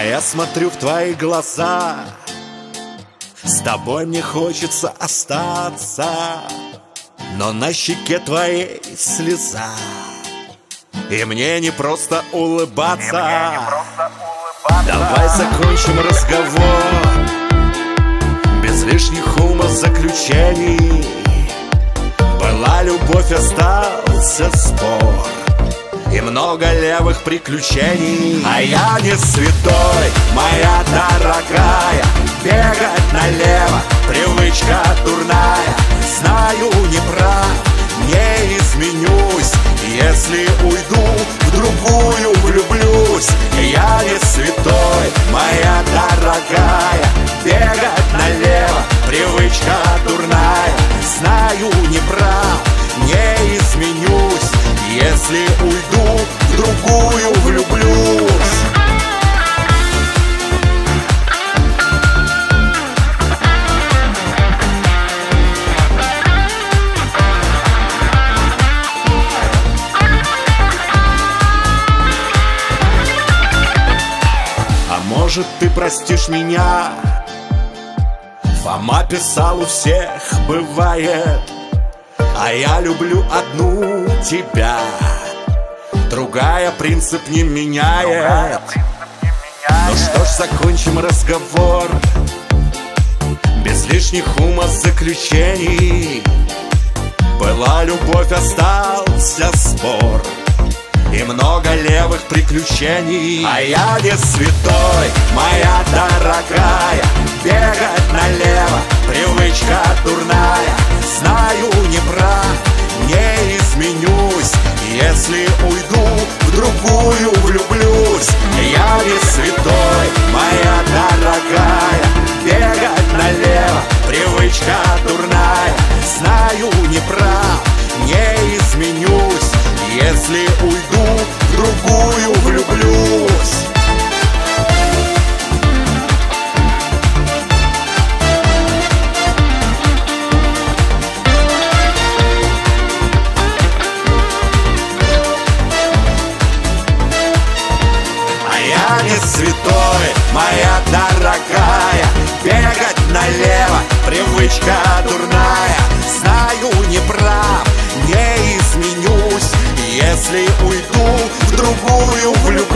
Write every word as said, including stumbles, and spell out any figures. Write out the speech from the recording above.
я смотрю в твои глаза, с тобой мне хочется остаться, но на щеке твоей слеза, и мне не просто улыбаться. мне не просто улыбаться. Давай закончим разговор без лишних умозаключений. Была любовь, остался спор и много левых приключений. А я не святой, моя дорогая, бегать налево, привычка дурная. Знаю, не прав, не изменюсь, если уйду, в другую влюблюсь. Я не святой, моя дорогая, бегать налево, привычка дурная. Знаю, не прав, не изменюсь, если уйду, в другую влюблюсь. А может, ты простишь меня? Фома писал, у всех бывает, а я люблю одну тебя, другая принцип не меняет. Ну что ж, закончим разговор без лишних умозаключений. Была любовь, остался спор и много левых приключений. А я не святой, моя дорогая, бегать налево, привычка дурная. Знаю, не прав, не изменюсь, если уйду, в другую влюблюсь. Я не святой, моя дорогая, бегать налево, привычка дурная. Знаю, не прав, не изменюсь, если уйду, в другую влюблюсь. Я не святой, моя дорогая, бегать налево, привычка дурная. Знаю, не прав, не изменюсь, если уйду, в другую влюблюсь.